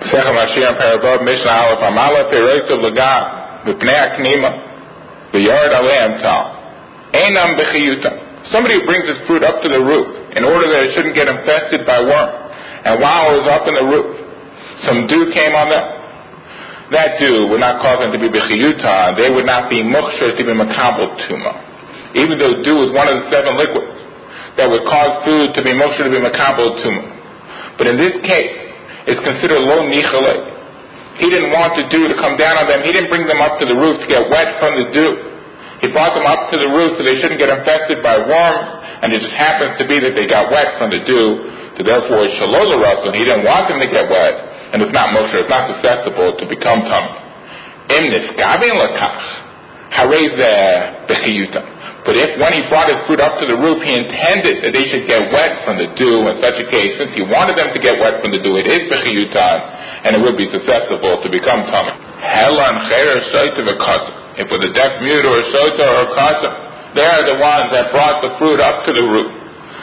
Sechem Mashiach Parabot Mishnah Aleph Amala Peroitov Lagam B'Pnei Aknima B'Yard Aleim Tal Einam B'Chiyuta. Somebody who brings his fruit up to the roof in order that it shouldn't get infested by worm, and while it was up in the roof, some dew came on them. That dew would not cause them to be B'Chiyuta. They would not be Mukhshar to be Makabel Tuma. Even though dew is one of the 7 liquids that would cause food to be Mukhshar to be Makabel Tuma. But in this case, it's considered lo nichalei. He didn't want the dew to come down on them. He didn't bring them up to the roof to get wet from the dew. He brought them up to the roof so they shouldn't get infested by worms, and it just happens to be that they got wet from the dew, so therefore it's shalol l'rasul. He didn't want them to get wet, and it's not mosher, it's not susceptible to become tummy. Im niskavin lakach. But if when he brought his fruit up to the roof, he intended that they should get wet from the dew, in such a case, since he wanted them to get wet from the dew, it is b'chiyutan, and it would be susceptible to become tummy. If with a deaf mute or a shota or a kata, they are the ones that brought the fruit up to the roof.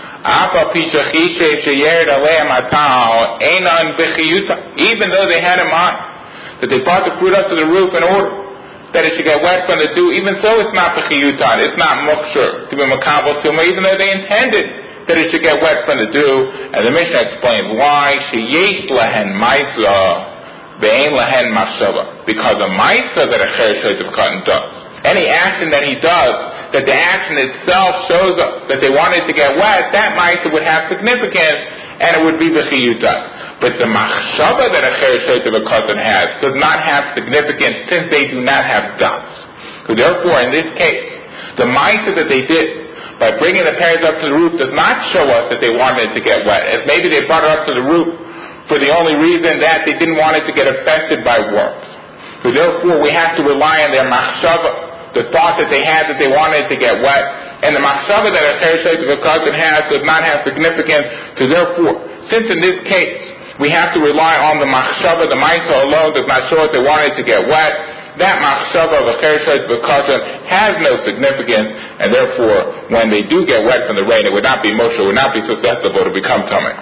Even though they had in mind that they brought the fruit up to the roof in order that it should get wet from the dew, even so it's not b'chiyutan, it's not mukshar to be makabel tuma, even though they intended that it should get wet from the dew. And the Mishnah explains why. Sheyesh lahen maisa ve'ein lahen machshava, because a maisa that a cher shaytav katan does, any action that he does, that the action itself shows us that they wanted to get wet, that maisa would have significance, and it would be b'chiyutan. But the machshava that a cher shaytav katan has does not have significance, since they do not have dots. So therefore, in this case, the maisa that they did by bringing the pears up to the roof does not show us that they wanted it to get wet, as maybe they brought it up to the roof for the only reason that they didn't want it to get infested by worms. So therefore, we have to rely on their machshava, the thought that they had that they wanted to get wet, and the machshava that a cher shaytav katan has does not have significance. So therefore, since in this case we have to rely on the machshava, the maisa alone does not show us they wanted to get wet, that machshava of a cher shaytav katan has no significance, and therefore when they do get wet from the rain, it would not be moshe, would not be susceptible to become tummy.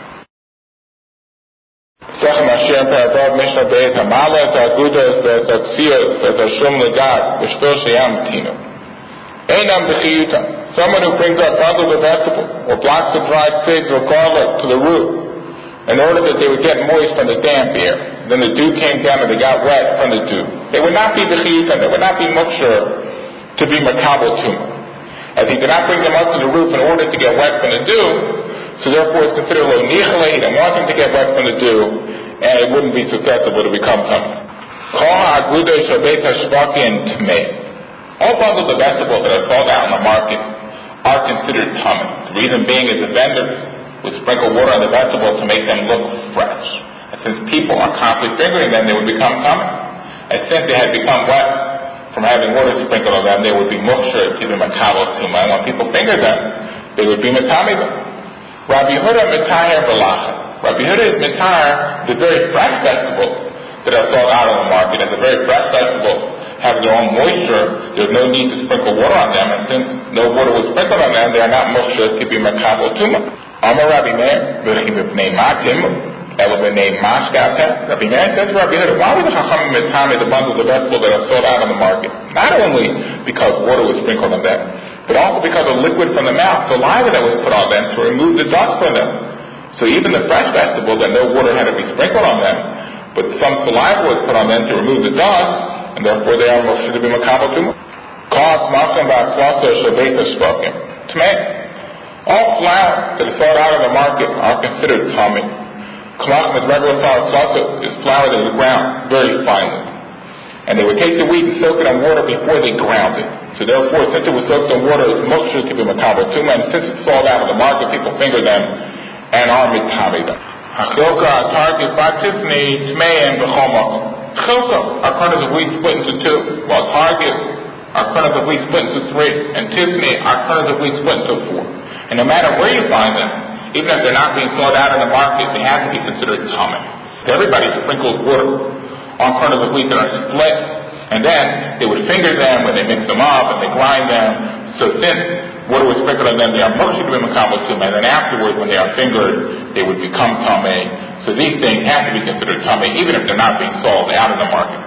Sechem Mashiach Parabot Mishnah Beit Hamala Ta'agudas Ta'atziyot Ta'ashum Legat V'shvil Sheyam Tinu Einam B'chiyuta. Someone who brings up bundles of vegetable or blocks of dried figs or garlic to the roof in order that they would get moist from the damp air. Then the dew came down and they got wet from the dew. They would not be b'chiyuta, they would not be mukshar to be makabel tumah, as he did not bring them up to the roof in order to get wet from the dew. So therefore it's considered lo nichalei. He didn't want them to get wet from the dew, and it wouldn't be susceptible to become tummy. All bundles of vegetables that are sold out in the market are considered tummy. The reason being is the vendors would sprinkle water on the vegetables to make them look fresh. And since people are constantly fingering them, they would become tummy. And since they had become wet from having water sprinkled on them, they would be mukshar to be makabel tuma. And when people finger them, they would be matami them. Rabbi Yehuda mitayar b'lacha. Rabbi Yehuda is mitayar the very fresh vegetables that are sold out on the market, and the very fresh vegetables have their own moisture. There's no need to sprinkle water on them, and since no water was sprinkled on them, they are not mukshar to be makabel tuma. Amar Rabbi Meir, v'chi b'pnei matim, ela b'nei mashkata. Rabbi Meir says to Rabbi Yehuda, why would the chachamim mitami the bundles of vegetables that are sold out on the market? Not only because water was sprinkled on them, but also because of liquid from the mouth, saliva that was put on them to remove the dust from them. So even the fresh vegetables, that no water had to be sprinkled on them, but some saliva was put on them to remove the dust, and therefore they are mukshar to be makabel tumah. All flour that is sold out on the market are considered tummy. Kalachim is regular flour. Slasa is flour that is ground very finely. And they would take the wheat and soak it in water before they ground it. So therefore, since it was soaked in water, it's mukshar to be makabel tumah. And since it's sold out on the market, people finger them and are mitami them. Chilka targis batisni tmei and b'chomot. Chilka are kernels of wheat split into 2, while targis are kernels of wheat split into 3, and tisni are kernels of wheat split into 4. And no matter where you find them, even if they're not being sold out in the market, they have to be considered tummy. Everybody sprinkles water on kernels of wheat that are split, and then they would finger them when they mix them up and they grind them. So since water was sprinkled on them, they are mukshar to be makabel tumah, and then afterwards when they are fingered, they would become tummy. So these things have to be considered tummy, even if they're not being sold out in the market.